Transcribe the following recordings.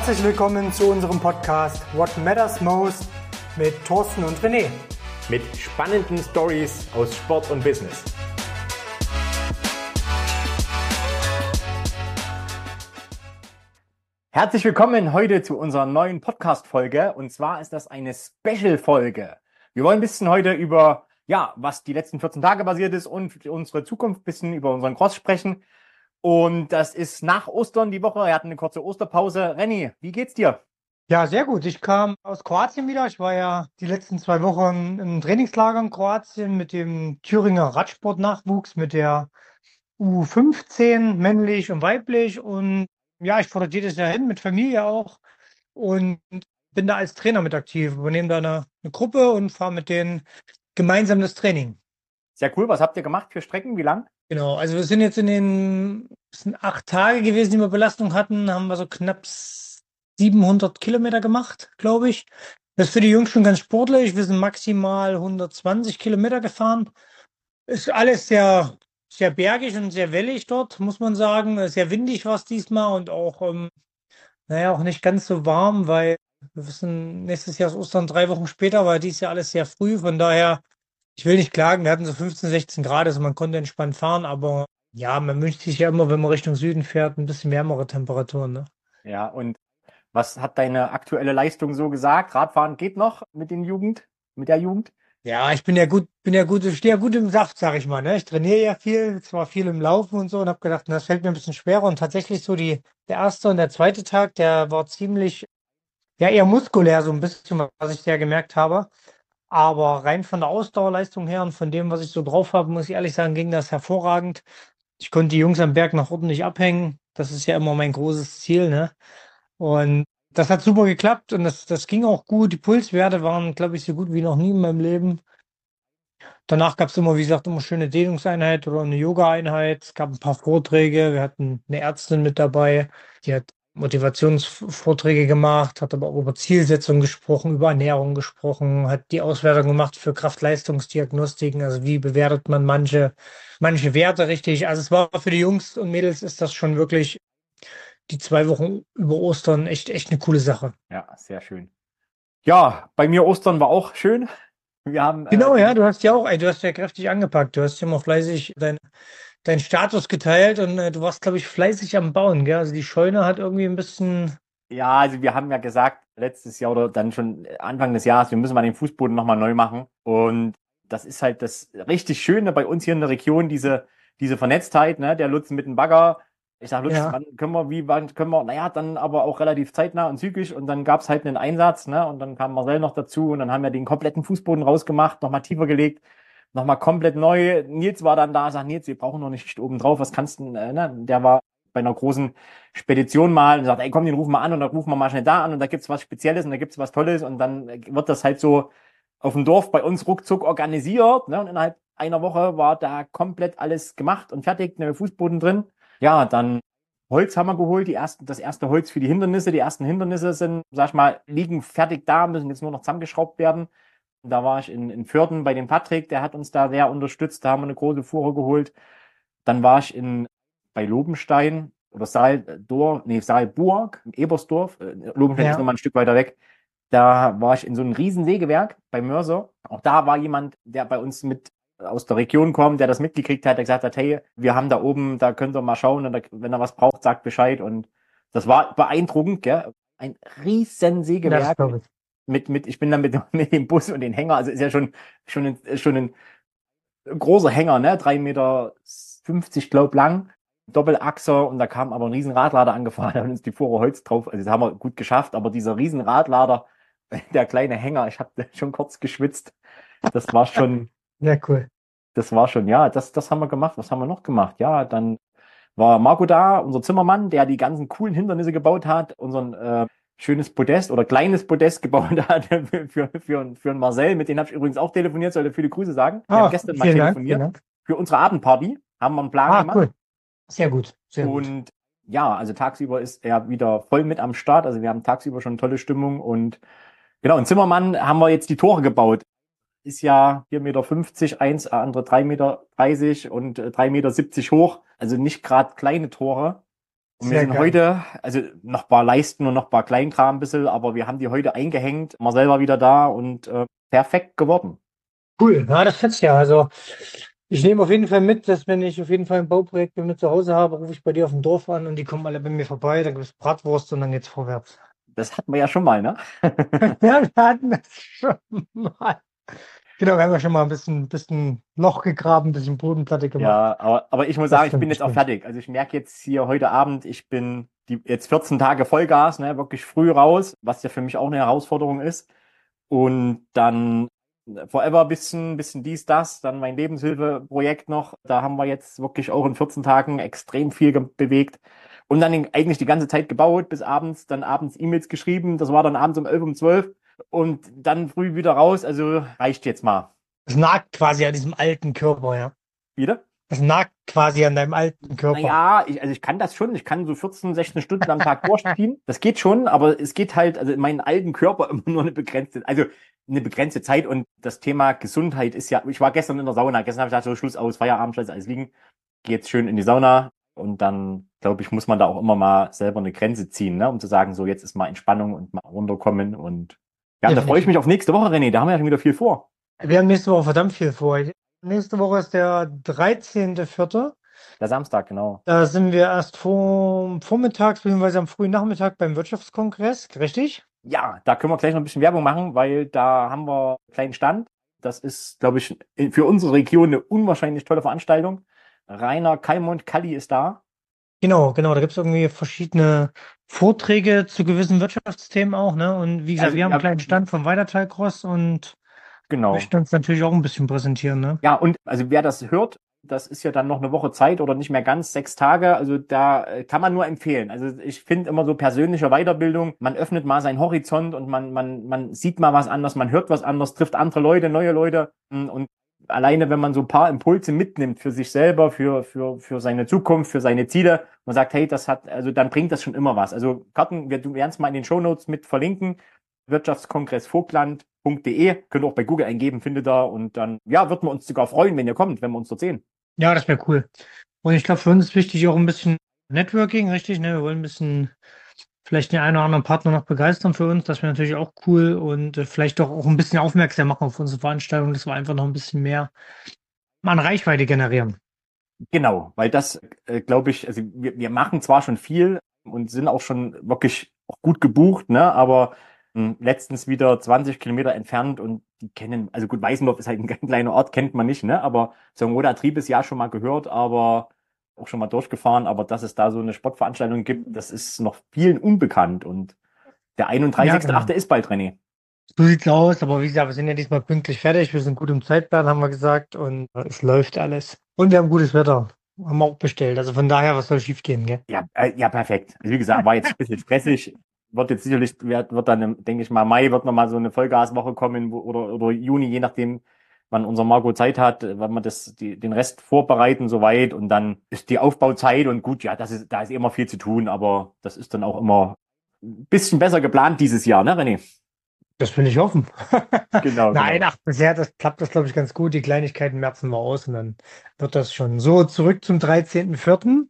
Herzlich willkommen zu unserem Podcast What Matters Most mit Thorsten und René. Mit spannenden Stories aus Sport und Business. Herzlich willkommen heute zu unserer neuen Podcast-Folge. Und zwar ist das eine Special-Folge. Wir wollen ein bisschen heute über, was die letzten 14 Tage passiert ist und unsere Zukunft, ein bisschen über unseren Cross sprechen. Und das ist nach Ostern die Woche. Er hat eine kurze Osterpause. René, wie geht's dir? Ja, sehr gut. Ich kam aus Kroatien wieder. Ich war ja die letzten 2 Wochen im Trainingslager in Kroatien mit dem Thüringer Radsport-Nachwuchs, mit der U15, männlich und weiblich. Und ja, ich fahre jedes Jahr hin, mit Familie auch. Und bin da als Trainer mit aktiv. Übernehme da eine Gruppe und fahre mit denen gemeinsam das Training. Sehr cool. Was habt ihr gemacht für Strecken? Wie lang? Genau, also wir sind jetzt es sind 8 Tage gewesen, die wir Belastung hatten, haben wir so knapp 700 Kilometer gemacht, glaube ich. Das ist für die Jungs schon ganz sportlich. Wir sind maximal 120 Kilometer gefahren. Ist alles sehr, sehr bergig und sehr wellig dort, muss man sagen. Sehr windig war es diesmal und auch, auch nicht ganz so warm, weil wir wissen, nächstes Jahr ist Ostern 3 Wochen später, war dieses Jahr alles sehr früh. Von daher, ich will nicht klagen, wir hatten so 15, 16 Grad, also man konnte entspannt fahren, aber ja, man wünscht sich ja immer, wenn man Richtung Süden fährt, ein bisschen wärmere Temperaturen, ne? Ja, und was hat deine aktuelle Leistung so gesagt? Radfahren geht noch mit der Jugend? Ja, ich stehe ja gut im Saft, sag ich mal, ne? Ich trainiere ja viel, zwar viel im Laufen und so und habe gedacht, na, das fällt mir ein bisschen schwerer und tatsächlich so der erste und der zweite Tag, der war ziemlich, ja, eher muskulär, so ein bisschen, was ich sehr gemerkt habe. Aber rein von der Ausdauerleistung her und von dem, was ich so drauf habe, muss ich ehrlich sagen, ging das hervorragend. Ich konnte die Jungs am Berg noch ordentlich abhängen. Das ist ja immer mein großes Ziel, ne? Und das hat super geklappt und das ging auch gut. Die Pulswerte waren, glaube ich, so gut wie noch nie in meinem Leben. Danach gab es immer, wie gesagt, immer schöne Dehnungseinheit oder eine Yoga-Einheit. Es gab ein paar Vorträge. Wir hatten eine Ärztin mit dabei, die hat Motivationsvorträge gemacht, hat aber auch über Zielsetzung gesprochen, über Ernährung gesprochen, hat die Auswertung gemacht für Kraft-Leistungsdiagnostiken. Also wie bewertet man manche Werte richtig. Also es war für die Jungs und Mädels ist das schon wirklich die 2 Wochen über Ostern echt eine coole Sache. Ja, sehr schön. Ja, bei mir Ostern war auch schön. Wir haben Genau, ja, du hast ja kräftig angepackt. Du hast ja immer fleißig deinen Status geteilt und du warst, glaube ich, fleißig am Bauen, gell? Also die Scheune hat irgendwie ein bisschen. also wir haben ja gesagt, letztes Jahr oder dann schon Anfang des Jahres, wir müssen mal den Fußboden nochmal neu machen. Und das ist halt das richtig Schöne bei uns hier in der Region, diese Vernetztheit, ne? Der Lutz mit dem Bagger. Ich sag, Lutz, Ja. wann können wir, dann aber auch relativ zeitnah und zügig. Und dann gab's halt einen Einsatz, ne? Und dann kam Marcel noch dazu und dann haben wir den kompletten Fußboden rausgemacht, nochmal tiefer gelegt, nochmal komplett neu. Nils war dann da, sagt, Nils, wir brauchen noch eine Schicht oben drauf, was kannst du, ne? Der war bei einer großen Spedition mal und sagt, ey, komm, den rufen wir an und dann rufen wir mal schnell da an und da gibt's was Spezielles und da gibt's was Tolles und dann wird das halt so auf dem Dorf bei uns ruckzuck organisiert, ne? Und innerhalb einer Woche war da komplett alles gemacht und fertig, ne Fußboden drin. Ja, dann Holz haben wir geholt, das erste Holz für die Hindernisse. Die ersten Hindernisse sind, sag ich mal, liegen fertig da, müssen jetzt nur noch zusammengeschraubt werden. Und da war ich in Vörden bei dem Patrick, der hat uns da sehr unterstützt, da haben wir eine große Fuhre geholt. Dann war ich bei Lobenstein oder Saalburg, Ebersdorf. Lobenstein ist nochmal ein Stück weiter weg. Da war ich in so einem riesen Sägewerk bei Mörser. Auch da war jemand, der bei uns mit aus der Region kommt, der das mitgekriegt hat, der gesagt hat, hey, wir haben da oben, da könnt ihr mal schauen und da, wenn er was braucht, sagt Bescheid. Und das war beeindruckend, gell? Ein riesen Das Sägewerk glaube ich. ich bin dann mit dem Bus und den Hänger, also ist ja schon ein großer Hänger, ne? 3,50 Meter, glaub, lang, Doppelachser und da kam aber ein riesen Radlader angefahren, da hat uns die Fuhre Holz drauf, also das haben wir gut geschafft, aber dieser riesen Radlader, der kleine Hänger, ich habe schon kurz geschwitzt. Das war schon, Sehr cool. ja, das haben wir gemacht. Was haben wir noch gemacht? Ja, dann war Marco da, unser Zimmermann, der die ganzen coolen Hindernisse gebaut hat, unseren schönes Podest oder kleines Podest gebaut hat für einen Marcel. Mit denen habe ich übrigens auch telefoniert, sollte viele Grüße sagen. Wir haben gestern mal Vielen Dank, telefoniert. vielen Dank. Für unsere Abendparty haben wir einen Plan gemacht. Cool. Sehr gut, sehr gut. Und ja, also tagsüber ist er wieder voll mit am Start. Also wir haben tagsüber schon tolle Stimmung und genau, in Zimmermann haben wir jetzt die Tore gebaut. Ist ja 4,50 Meter, andere 3,30 Meter und 3,70 Meter hoch. Also nicht gerade kleine Tore. Und wir Sehr sind geil. heute, also noch ein paar Leisten und noch ein paar Kleinkram ein bisschen, aber wir haben die heute eingehängt. Marcel war wieder da und perfekt geworden. Cool, ja, das fetzt ja. Also ich nehme auf jeden Fall mit, dass wenn ich auf jeden Fall ein Bauprojekt bei mir zu Hause habe, rufe ich bei dir auf dem Dorf an und die kommen alle bei mir vorbei, dann gibt es Bratwurst und dann geht's vorwärts. Das hatten wir ja schon mal, ne? Ja, wir hatten das schon mal. Genau, wir haben ja schon mal bisschen Loch gegraben, ein bisschen Bodenplatte gemacht. Ja, aber ich muss Das sagen, ich stimmt, bin das jetzt auch stimmt. fertig. Also ich merke jetzt hier heute Abend, ich bin jetzt 14 Tage Vollgas, ne, wirklich früh raus, was ja für mich auch eine Herausforderung ist. Und dann Forever bisschen dies, das, dann mein Lebenshilfeprojekt noch. Da haben wir jetzt wirklich auch in 14 Tagen extrem viel bewegt. Und dann eigentlich die ganze Zeit gebaut, bis abends, dann abends E-Mails geschrieben. Das war dann abends um 11, um 12 und dann früh wieder raus. Also reicht jetzt mal. Es nagt quasi an diesem alten Körper, ja. Wieder? Es nagt quasi an deinem alten Körper. Naja, also ich kann das schon. Ich kann so 14, 16 Stunden am Tag durchziehen. Das geht schon, aber es geht halt, also in meinen alten Körper immer nur eine begrenzte Zeit. Und das Thema Gesundheit ist ja, ich war gestern in der Sauna. Gestern habe ich gesagt, so Schluss aus, Feierabend, lass alles liegen. Gehe jetzt schön in die Sauna. Und dann, glaube ich, muss man da auch immer mal selber eine Grenze ziehen, ne? Um zu sagen, so jetzt ist mal Entspannung und mal runterkommen. Und ja, und da freue ich Definitiv. mich auf nächste Woche, René. Da haben wir ja schon wieder viel vor. Wir haben nächste Woche verdammt viel vor. Nächste Woche ist der 13.04. Der Samstag, genau. Da sind wir erst vormittags bzw. am frühen Nachmittag beim Wirtschaftskongress, richtig? Ja, da können wir gleich noch ein bisschen Werbung machen, weil da haben wir einen kleinen Stand. Das ist, glaube ich, für unsere Region eine unwahrscheinlich tolle Veranstaltung. Rainer Kallmund Kalli ist da. Genau, genau. Da gibt es irgendwie verschiedene Vorträge zu gewissen Wirtschaftsthemen auch, ne? Und wie gesagt, Also, wir haben einen ja, kleinen Stand vom Weiterteilcross und genau. möchten uns natürlich auch ein bisschen präsentieren, ne? Ja, und also wer das hört, das ist ja dann noch eine Woche Zeit oder nicht mehr ganz, 6 Tage. Also da kann man nur empfehlen. Also ich finde immer so persönliche Weiterbildung, man öffnet mal seinen Horizont und man sieht mal was anderes, man hört was anderes, trifft andere Leute, neue Leute. Und alleine, wenn man so ein paar Impulse mitnimmt für sich selber, für seine Zukunft, für seine Ziele, man sagt, hey, das hat, also dann bringt das schon immer was. Also Karten, wir werden es mal in den Shownotes mit verlinken. Wirtschaftskongress Vogtland.de. Könnt ihr auch bei Google eingeben, findet ihr. Und dann, ja, würden wir uns sogar freuen, wenn ihr kommt, wenn wir uns dort sehen. Ja, das wäre cool. Und ich glaube, für uns ist wichtig auch ein bisschen Networking, richtig, ne? Wir wollen ein bisschen vielleicht den einen oder anderen Partner noch begeistern für uns. Das wäre natürlich auch cool und vielleicht doch auch ein bisschen aufmerksam machen auf unsere Veranstaltung, dass wir einfach noch ein bisschen mehr an Reichweite generieren. Genau, weil das, glaube ich, also wir machen zwar schon viel und sind auch schon wirklich auch gut gebucht, ne, aber letztens wieder 20 Kilometer entfernt und die kennen, also gut, Weißendorf ist halt ein ganz kleiner Ort, kennt man nicht, ne, aber so ein Roter Trieb ist ja schon mal gehört, aber auch schon mal durchgefahren, aber dass es da so eine Sportveranstaltung gibt, das ist noch vielen unbekannt und der Ja, genau. 31.8. ist bald, René. So sieht's aus, aber wie gesagt, wir sind ja diesmal pünktlich fertig. Wir sind gut im Zeitplan, haben wir gesagt, und es läuft alles. Und wir haben gutes Wetter. Haben wir auch bestellt. Also von daher, was soll schief gehen, gell? Ja, perfekt. Also wie gesagt, war jetzt ein bisschen stressig. Wird jetzt sicherlich, wird dann, denke ich mal, Mai wird nochmal so eine Vollgaswoche kommen oder Juni, je nachdem, wann unser Marco Zeit hat, wann wir den Rest vorbereiten soweit und dann ist die Aufbauzeit und gut, ja, da ist immer viel zu tun, aber das ist dann auch immer ein bisschen besser geplant dieses Jahr, ne, René? Das will ich hoffen. Genau, Nein, genau. ach, bisher klappt das, glaube ich, ganz gut. Die Kleinigkeiten merzen wir aus und dann wird das schon. So, zurück zum 13.04.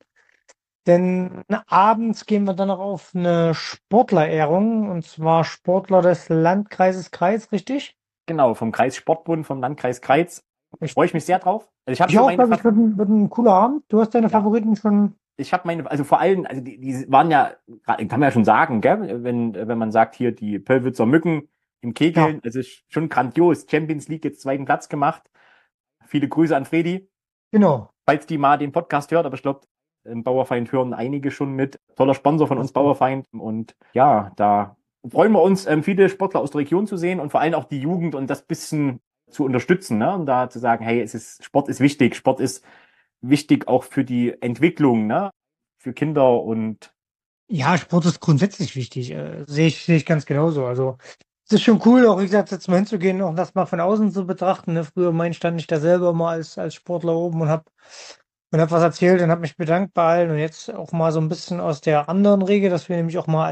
Denn abends gehen wir dann noch auf eine Sportlerehrung, und zwar Sportler des Landkreises Kreis, richtig? Genau, vom Kreis Sportbund, vom Landkreis Kreiz. Ich, Freue ich mich sehr drauf. Also ich habe ich schon auch, meine, glaube ich, wird ein cooler Abend. Du hast deine ja, Favoriten schon. ich habe meine, also vor allem, also die waren ja, kann man ja schon sagen, gell? Wenn man sagt, hier die Pöllwitzer Mücken im Ja, Kegeln, es ist schon grandios. Champions League jetzt zweiten Platz gemacht. Viele Grüße an Fredi, genau. falls die mal den Podcast hört, aber ich glaube, im Bauerfeind hören einige schon mit. Toller Sponsor von uns, Bauerfeind. Und ja, da freuen wir uns, viele Sportler aus der Region zu sehen und vor allem auch die Jugend und das bisschen zu unterstützen, ne? Und da zu sagen, hey, Sport ist wichtig, Sport ist wichtig auch für die Entwicklung, ne? Für Kinder und Ja, Sport ist grundsätzlich wichtig. Sehe ich ganz genauso. Also, es ist schon cool, auch wie gesagt, jetzt mal hinzugehen und das mal von außen zu betrachten. Ne? Früher stand ich da selber mal als Sportler oben und hab was erzählt und habe mich bedankt bei allen. Und jetzt auch mal so ein bisschen aus der anderen Regel, dass wir nämlich auch mal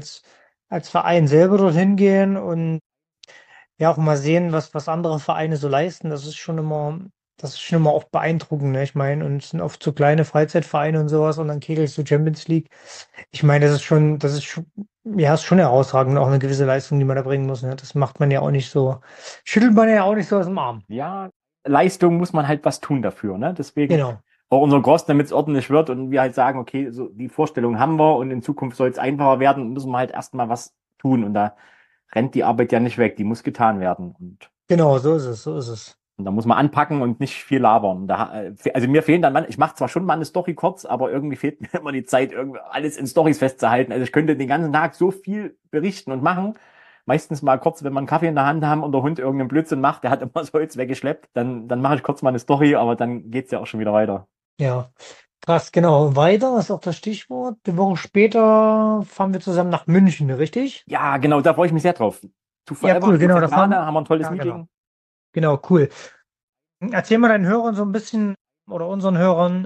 als Verein selber dorthin gehen und ja auch mal sehen, was andere Vereine so leisten. Das ist schon immer das ist schon immer oft beeindruckend, ne? Ich meine, und es sind oft so kleine Freizeitvereine und sowas und dann kegelst du Champions League. Ich meine, das ist schon, ja, ist schon herausragend, auch eine gewisse Leistung, die man da bringen muss, ne? Das macht man ja auch nicht so, schüttelt man ja auch nicht so aus dem Arm. Ja, Leistung muss man halt was tun dafür, ne? Deswegen Genau. auch unser Gross, damit es ordentlich wird und wir halt sagen, okay, so die Vorstellung haben wir und in Zukunft soll es einfacher werden, müssen wir halt erstmal was tun. Und da rennt die Arbeit ja nicht weg, die muss getan werden. Genau, so ist es, so ist es. Und da muss man anpacken und nicht viel labern. Also mir fehlen dann, ich mache zwar schon mal eine Story kurz, aber irgendwie fehlt mir immer die Zeit, irgendwie alles in Stories festzuhalten. Also ich könnte den ganzen Tag so viel berichten und machen. Meistens mal kurz, wenn wir einen Kaffee in der Hand haben und der Hund irgendeinen Blödsinn macht, der hat immer so Holz weggeschleppt, dann mache ich kurz mal eine Story, aber dann geht's ja auch schon wieder weiter. Ja. Krass, genau. Weiter ist auch das Stichwort. Eine Woche später fahren wir zusammen nach München, richtig? Ja, genau, da freue ich mich sehr drauf. To Ja, Forever, cool, Blue genau. Zentrale, haben wir ein tolles Ja, genau. Meeting. Genau, cool. Erzähl mal deinen Hörern so ein bisschen oder unseren Hörern,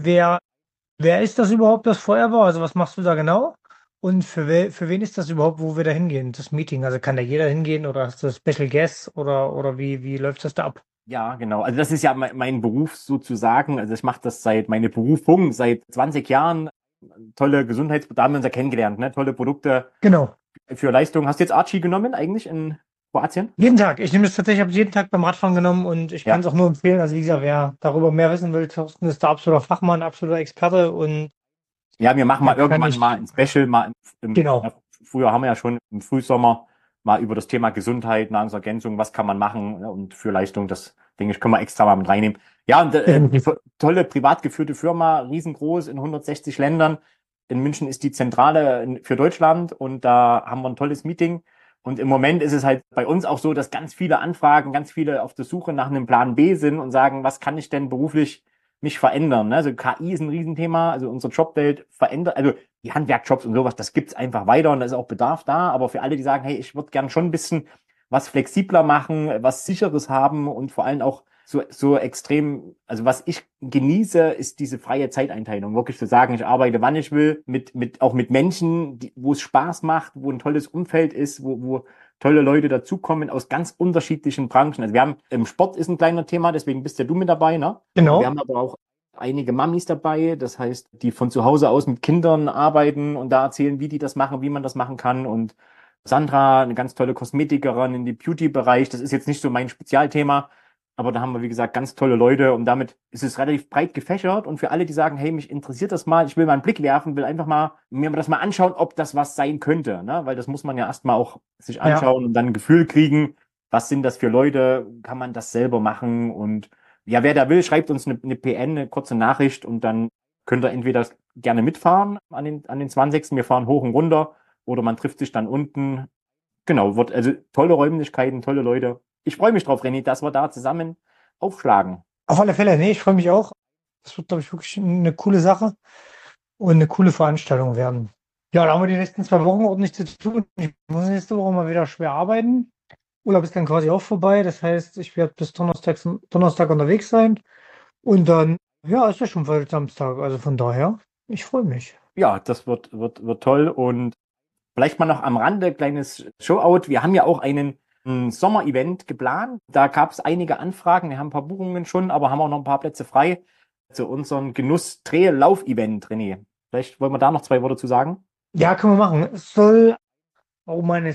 wer ist das überhaupt, das Forever? Also was machst du da genau? Und für wen ist das überhaupt, wo wir da hingehen, das Meeting? Also kann da jeder hingehen oder hast du Special Guests oder wie läuft das da ab? Ja, genau. Also das ist ja mein Beruf sozusagen. Also ich mache das meine Berufung seit 20 Jahren. Tolle da haben wir uns ja kennengelernt, ne? Tolle Produkte Genau. für Leistung. Hast du jetzt Archie genommen eigentlich in Kroatien? Jeden Tag. Ich nehme das tatsächlich, ich habe es jeden Tag beim Radfahren genommen und ich kann Ja. es auch nur empfehlen. Also wie gesagt, wer darüber mehr wissen will, Thorsten ist der absoluter Fachmann, absoluter Experte und Ja, wir machen da mal kann irgendwann mal ich, ein Special, genau. ja, früher haben wir ja schon im Frühsommer mal über das Thema Gesundheit, Nahrungsergänzung, was kann man machen, ne, und für Leistung, das denke ich, können wir extra mal mit reinnehmen. Ja, und Definitiv. tolle privat geführte Firma, riesengroß in 160 Ländern. In München ist die Zentrale für Deutschland und da haben wir ein tolles Meeting. Und im Moment ist es halt bei uns auch so, dass ganz viele Anfragen, ganz viele auf der Suche nach einem Plan B sind und sagen, was kann ich denn beruflich mich verändern. Ne? Also KI ist ein Riesenthema, also unsere Jobwelt verändert, also die Handwerkjobs und sowas, das gibt's einfach weiter und da ist auch Bedarf da. Aber für alle, die sagen, hey, ich würde gern schon ein bisschen was flexibler machen, was Sicheres haben und vor allem auch so extrem, also was ich genieße, ist diese freie Zeiteinteilung. Wirklich zu sagen, ich arbeite, wann ich will, auch mit Menschen, wo es Spaß macht, wo ein tolles Umfeld ist, wo tolle Leute dazukommen aus ganz unterschiedlichen Branchen. Also wir haben, im Sport ist ein kleiner Thema, deswegen bist ja du mit dabei, ne? Wir Genau. haben aber auch einige Mamis dabei, das heißt, die von zu Hause aus mit Kindern arbeiten und da erzählen, wie die das machen, wie man das machen kann. Und Sandra, eine ganz tolle Kosmetikerin in die Beauty-Bereich, das ist jetzt nicht so mein Spezialthema, aber da haben wir, wie gesagt, ganz tolle Leute und damit ist es relativ breit gefächert und für alle, die sagen, hey, mich interessiert das mal, ich will mal einen Blick werfen, will einfach mal mir das mal anschauen, ob das was sein könnte, ne? Weil das muss man ja erstmal auch sich Ja. anschauen und dann ein Gefühl kriegen, was sind das für Leute, kann man das selber machen und ja, wer da will, schreibt uns eine PN, eine kurze Nachricht und dann könnt ihr entweder gerne mitfahren an den 20. Wir fahren hoch und runter oder man trifft sich dann unten. Genau, wird also tolle Räumlichkeiten, tolle Leute. Ich freue mich drauf, René, dass wir da zusammen aufschlagen. Auf alle Fälle, nee, ich freue mich auch. Das wird, glaube ich, wirklich eine coole Sache und eine coole Veranstaltung werden. Ja, da haben wir die nächsten 2 Wochen ordentlich zu tun. Ich muss nächste Woche mal wieder schwer arbeiten. Urlaub ist dann quasi auch vorbei. Das heißt, ich werde bis Donnerstag unterwegs sein. Und dann, ja, ist ja schon bald Samstag. Also von daher, ich freue mich. Ja, das wird toll und vielleicht mal noch am Rande, kleines Showout. Wir haben ja auch ein Sommer-Event geplant. Da gab es einige Anfragen. Wir haben ein paar Buchungen schon, aber haben auch noch ein paar Plätze frei zu unserem Genuss-Trail-Lauf-Event, René. Vielleicht wollen wir da noch 2 Worte zu sagen. Ja, können wir machen. Es soll, oh meine,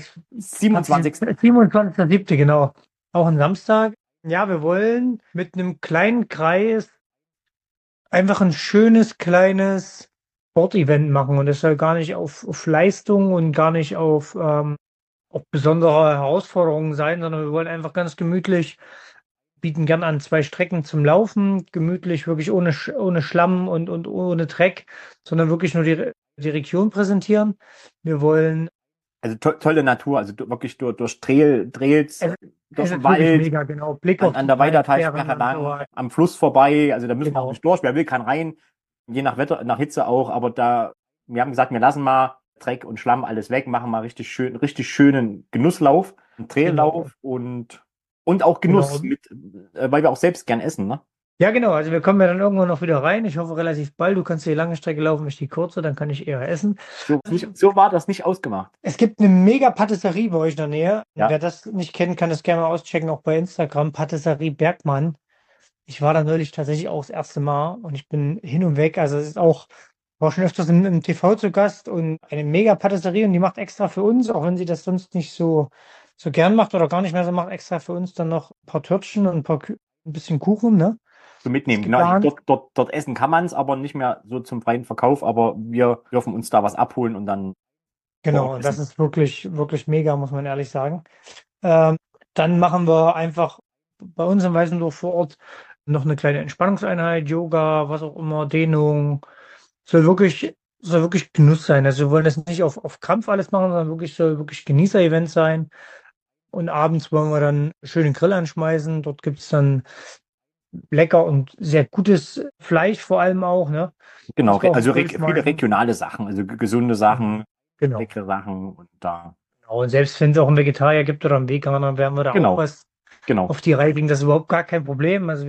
27. 27.07., genau. Auch ein Samstag. Ja, wir wollen mit einem kleinen Kreis einfach ein schönes, kleines Sportevent machen. Und das soll gar nicht auf Leistung und gar nicht auf besondere Herausforderungen sein, sondern wir wollen einfach ganz gemütlich, bieten gern an 2 Strecken zum Laufen, gemütlich, wirklich ohne Schlamm und ohne Dreck, sondern wirklich nur die Region präsentieren. Wir wollen, Also tolle Natur, also wirklich durch Trails, es, durch es den ist wirklich Wald, mega, genau, Blick auf an die der Talsperren Weitertalsperre und so lang, weiter. am Fluss vorbei. Also da müssen wir auch Genau, nicht durch. Wer will, kann rein. Je nach Wetter, nach Hitze auch. Aber wir haben gesagt, wir lassen mal Dreck und Schlamm alles weg, machen mal richtig schönen Genusslauf, einen genau, Traillauf und auch Genuss genau. mit, weil wir auch selbst gern essen, ne? Ja, genau. Also wir kommen ja dann irgendwann noch wieder rein. Ich hoffe relativ bald. Du kannst die lange Strecke laufen, ich die kurze, dann kann ich eher essen. So war das nicht ausgemacht. Es gibt eine mega Patisserie bei euch in der Nähe. Ja. Wer das nicht kennt, kann das gerne mal auschecken, auch bei Instagram. Patisserie Bergmann. Ich war da neulich tatsächlich auch das erste Mal und ich bin hin und weg. Also es ist auch, war schon öfters im TV zu Gast und eine mega Patisserie und die macht extra für uns, auch wenn sie das sonst nicht so gern macht oder gar nicht mehr so macht, extra für uns dann noch ein paar Törtchen und ein bisschen Kuchen, ne? So Ist mitnehmen. Genau, also geplant. dort essen kann man es, aber nicht mehr so zum freien Verkauf, aber wir dürfen uns da was abholen und dann vor Genau, Ort und das essen. ist wirklich, wirklich mega, muss man ehrlich sagen. Ähm, Dann machen wir einfach bei uns in Weißendorf vor Ort noch eine kleine Entspannungseinheit, Yoga, was auch immer, Dehnung. Soll wirklich Genuss sein. Also wir wollen das nicht auf Krampf alles machen, sondern soll wirklich Genießer-Event sein. Und abends wollen wir dann schön den Grill anschmeißen. Dort gibt es dann lecker und sehr gutes Fleisch vor allem auch, ne? Genau, Was wir auf den also Grill viele schmeißen. regionale Sachen, also gesunde Sachen, Genau. leckere Sachen und da, Genau. Und selbst wenn es auch einen Vegetarier gibt oder einen Veganer, dann werden wir da auch genau, was genau. auf die Reihe kriegen. Das ist überhaupt gar kein Problem. Also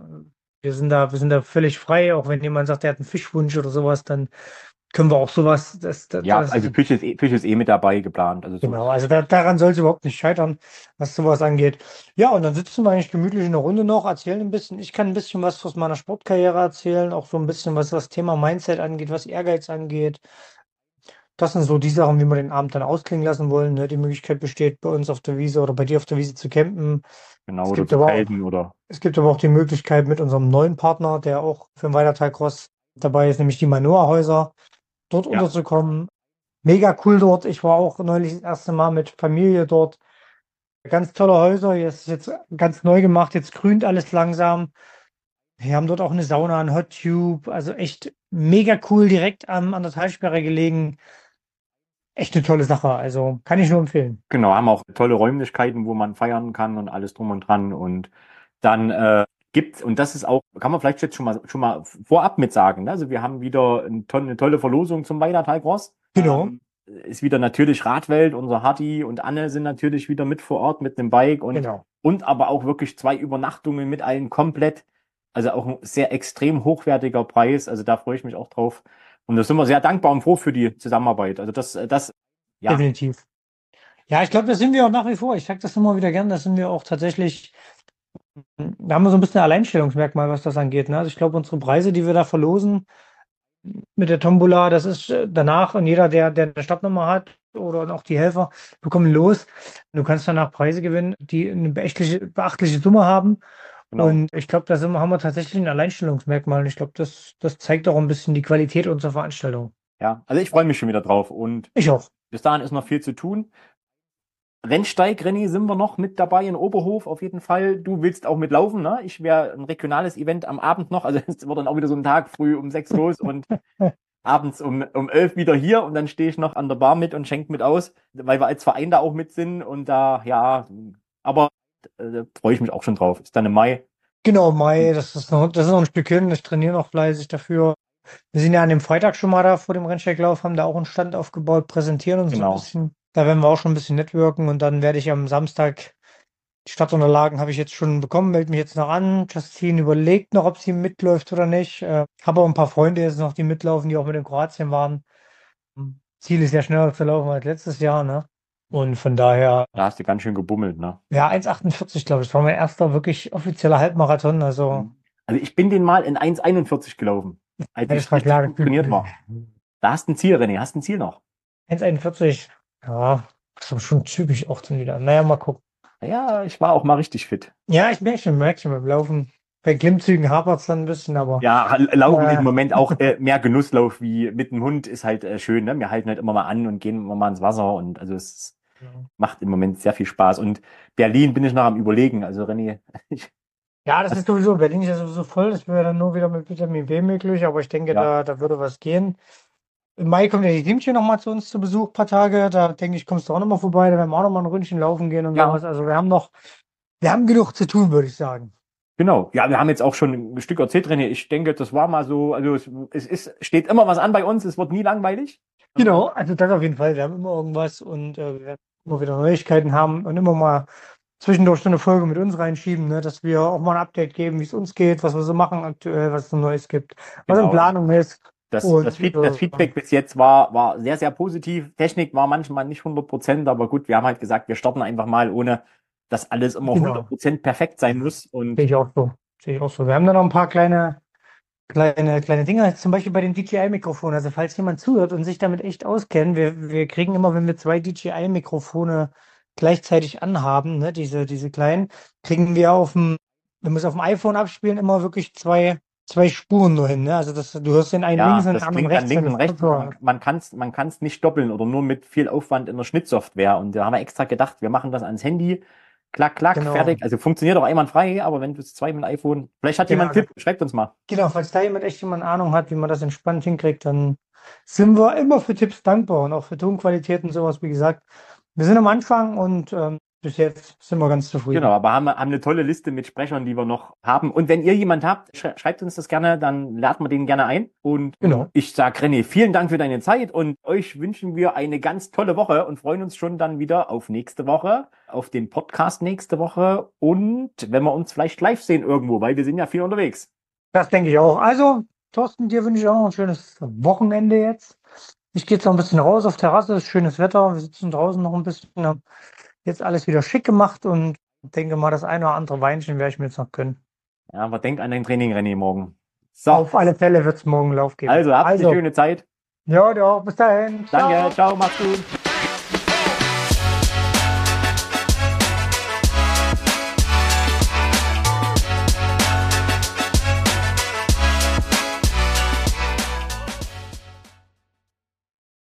wir sind da völlig frei. Auch wenn jemand sagt, er hat einen Fischwunsch oder sowas, dann können wir auch sowas. Ja, also Fisch ist eh mit dabei geplant, also so Genau. ist. Also daran soll es überhaupt nicht scheitern, was sowas angeht. Ja, und dann sitzen wir eigentlich gemütlich in der Runde noch, erzählen ein bisschen. Ich kann ein bisschen was aus meiner Sportkarriere erzählen, auch so ein bisschen was das Thema Mindset angeht, was Ehrgeiz angeht. Das sind so die Sachen, wie wir den Abend dann ausklingen lassen wollen. Ne? Die Möglichkeit besteht, bei uns auf der Wiese oder bei dir auf der Wiese zu campen. Genau, Es oder gibt zu aber auch, Felden oder, Es gibt aber auch die Möglichkeit mit unserem neuen Partner, der auch für den Weiterteilcross dabei ist, nämlich die Manoa-Häuser, dort ja, unterzukommen. Mega cool dort. Ich war auch neulich das erste Mal mit Familie dort. Ganz tolle Häuser. Hier ist jetzt ganz neu gemacht. Jetzt grünt alles langsam. Wir haben dort auch eine Sauna, ein Hot Tube. Also echt mega cool, direkt an der Talsperre gelegen. Echt eine tolle Sache. Also kann ich nur empfehlen. genau, haben auch tolle Räumlichkeiten, wo man feiern kann und alles drum und dran und dann gibt's, und das ist auch, kann man vielleicht jetzt schon mal vorab mit sagen, ne? Also wir haben wieder eine tolle Verlosung zum Weilertal-Cross. Genau, Ist wieder natürlich Radwelt, unser Hardy und Anne sind natürlich wieder mit vor Ort mit dem Bike genau. und aber auch wirklich 2 Übernachtungen mit allen komplett. Also auch ein sehr extrem hochwertiger Preis. Also da freue ich mich auch drauf. Und da sind wir sehr dankbar und froh für die Zusammenarbeit. Also ja, Definitiv. Ja, ich glaube, das sind wir auch nach wie vor. Ich sage das immer wieder gern. Das sind wir auch tatsächlich. Da haben wir so ein bisschen ein Alleinstellungsmerkmal, was das angeht. Ne? Also ich glaube, unsere Preise, die wir da verlosen mit der Tombola, das ist danach und jeder, der eine Startnummer hat oder auch die Helfer, bekommen los. Du kannst danach Preise gewinnen, die eine beachtliche Summe haben. genau. Und ich glaube, haben wir tatsächlich ein Alleinstellungsmerkmal. Und ich glaube, das zeigt auch ein bisschen die Qualität unserer Veranstaltung. Ja, also ich freue mich schon wieder drauf. Und Ich auch. bis dahin ist noch viel zu tun. Rennsteig, Renny, sind wir noch mit dabei in Oberhof auf jeden Fall. Du willst auch mitlaufen, ne? Ich wäre ein regionales Event am Abend noch. Also es wird dann auch wieder so ein Tag früh um 6 los und abends um 11 wieder hier und dann stehe ich noch an der Bar mit und schenke mit aus, weil wir als Verein da auch mit sind und da, ja, aber da freue ich mich auch schon drauf. Ist dann im Mai. Genau, Mai, das ist noch ein Stück hin. Ich trainiere noch fleißig dafür. Wir sind ja an dem Freitag schon mal da vor dem Rennsteiglauf, haben da auch einen Stand aufgebaut, präsentieren uns so ein Genau. bisschen. Da werden wir auch schon ein bisschen networken und dann werde ich am Samstag, die Startunterlagen habe ich jetzt schon bekommen, melde mich jetzt noch an. Justine überlegt noch, ob sie mitläuft oder nicht. Habe auch ein paar Freunde jetzt noch, die mitlaufen, die auch mit in Kroatien waren. Ziel ist ja schneller zu laufen als letztes Jahr, ne? Und von daher, Da hast du ganz schön gebummelt, ne? ja, 1,48, glaube ich. Das war mein erster wirklich offizieller Halbmarathon. Also, Mhm. Also ich bin den mal in 1,41 gelaufen, als das ich war richtig klar gut gefühlt. trainiert war. Da hast du ein Ziel, René, hast ein Ziel noch. 1,41, ja, das ist aber schon zügig auch dann wieder. Naja, mal gucken. Ja, ich war auch mal richtig fit. Ja, ich merke schon beim Laufen. Bei Klimmzügen hapert es dann ein bisschen, aber Ja, Laufen im äh, Moment auch mehr Genusslauf wie mit dem Hund ist halt schön, ne? Wir halten halt immer mal an und gehen immer mal ins Wasser und also macht im Moment sehr viel Spaß. Und Berlin bin ich noch am Überlegen. Also René, ich, ja, das das, ist sowieso, Berlin ist ja sowieso voll. Das wäre dann nur wieder mit Vitamin B möglich, aber ich denke, ja, da würde was gehen. Im Mai kommt ja die Teamchen nochmal zu uns zu Besuch, ein paar Tage. Da denke ich, kommst du auch nochmal vorbei. Da werden wir auch nochmal ein Ründchen laufen gehen und ja, sowas. Also wir haben genug zu tun, würde ich sagen. genau. Ja, wir haben jetzt auch schon ein Stück erzählt, René. Ich denke, das war mal so, also steht immer was an bei uns, es wird nie langweilig. Genau, also das auf jeden Fall. Wir haben immer irgendwas und wir werden immer wieder Neuigkeiten haben und immer mal zwischendurch so eine Folge mit uns reinschieben, ne, dass wir auch mal ein Update geben, wie es uns geht, was wir so machen aktuell, was es so Neues gibt, was in Genau. Planung ist. Und Das Feedback bis jetzt war sehr, sehr positiv. Technik war manchmal nicht 100%, aber gut, wir haben halt gesagt, wir starten einfach mal, ohne dass alles immer genau, 100% perfekt sein muss. sehe Und ich auch so. sehe ich auch so. Wir haben da noch ein paar kleine Dinger, zum Beispiel bei den DJI-Mikrofonen. Also falls jemand zuhört und sich damit echt auskennt, wir kriegen immer, wenn wir zwei DJI-Mikrofone gleichzeitig anhaben, ne, diese kleinen, kriegen wir wenn wir es auf dem iPhone abspielen, immer wirklich zwei Spuren nur hin. Ne? Also du hörst den einen links Ja, und den das anderen klingt dann rechts, wenn links du und rechts. Kopfhörer hast. Man kann's nicht doppeln oder nur mit viel Aufwand in der Schnittsoftware. Und da haben wir extra gedacht, wir machen das ans Handy. Klack, klack, Genau. fertig. Also funktioniert auch einwandfrei, aber wenn du es zwei mit dem iPhone, vielleicht hat jemand Ja, einen Tipp, schreibt uns mal. genau, falls da jemand echt jemand Ahnung hat, wie man das entspannt hinkriegt, dann sind wir immer für Tipps dankbar und auch für Tonqualität und sowas. Wie gesagt, wir sind am Anfang und bis jetzt sind wir ganz Genau, zufrieden. aber haben eine tolle Liste mit Sprechern, die wir noch haben. Und wenn ihr jemand habt, schreibt uns das gerne, dann laden wir den gerne ein. Und Genau. ich sage René, vielen Dank für deine Zeit und euch wünschen wir eine ganz tolle Woche und freuen uns schon dann wieder auf nächste Woche, auf den Podcast nächste Woche und wenn wir uns vielleicht live sehen irgendwo, weil wir sind ja viel unterwegs. Das denke ich auch. Also, Thorsten, dir wünsche ich auch noch ein schönes Wochenende jetzt. Ich gehe jetzt noch ein bisschen raus auf Terrasse, es ist schönes Wetter. Wir sitzen draußen noch ein bisschen, haben jetzt alles wieder schick gemacht und denke mal, das eine oder andere Weinchen werde ich mir jetzt noch gönnen. Ja, aber denk an dein Training, René, morgen. So, Auf alle Fälle wird es morgen Lauf geben. also habt eine Also, schöne Zeit. ja, doch, bis dahin. Danke, Ciao. ciao, macht's gut.